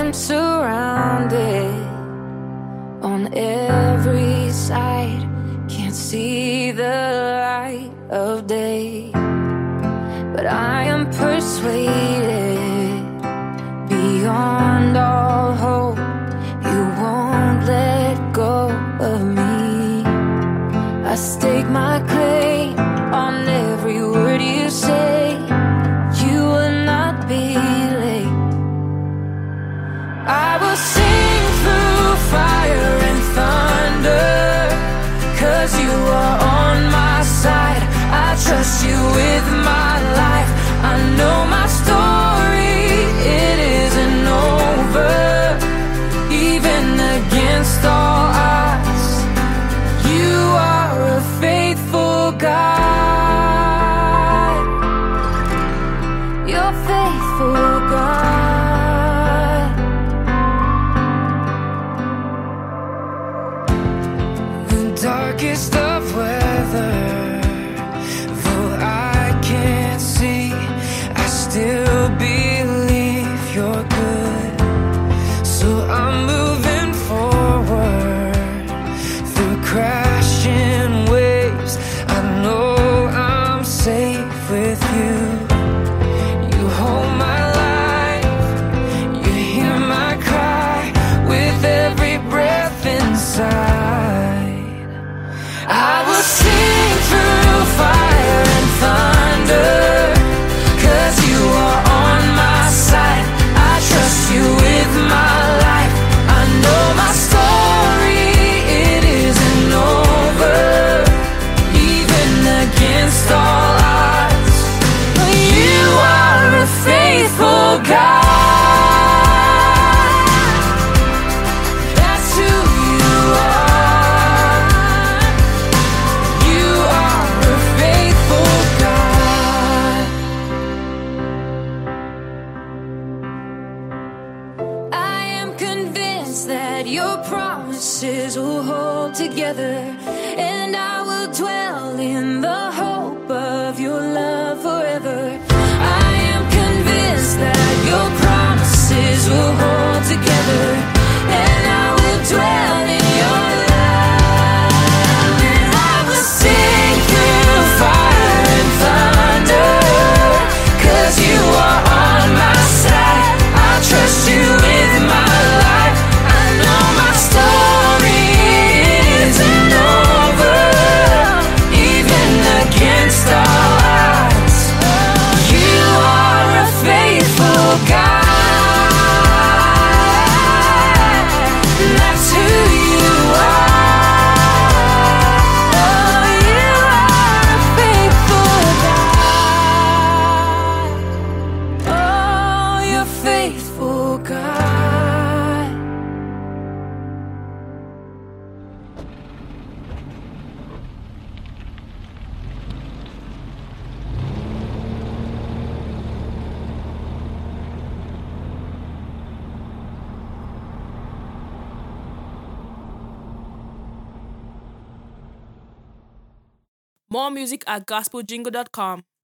I'm surrounded on every side, can't see the light of day, but I am persuaded beyond all hope you won't let go of me. I stake my claim on every word you say. You will not be late. I will sing through fire and thunder, 'cause you are on my side. I trust you with my life. I know my story, it isn't over. Even against all odds, you are a faithful God. You're faithful God. The darkest of weather, though I can't see, I still believe you're good. So I'm moving forward through crashing waves. I know I'm safe with you. You hold my life, you hear my cry with every breath inside. I will sing through fire and thunder, 'cause you are on my side. I trust you with my life. I know my story, it isn't over. Even against all odds, you are a faithful God. That's who you are. You are a faithful God. I am convinced that your promises will hold together, and I will dwell in the hope of your love forever. I am convinced that your promises will hold together, and I will dwell in your love. And I will sing through fire and thunder, 'cause you are on my side. I trust you with my life. I know my story, it isn't over. Even against all odds, you are a faithful God. That's who you are. Oh, you are a faithful God. Oh, you're faithful God. More music at gospeljingle.com.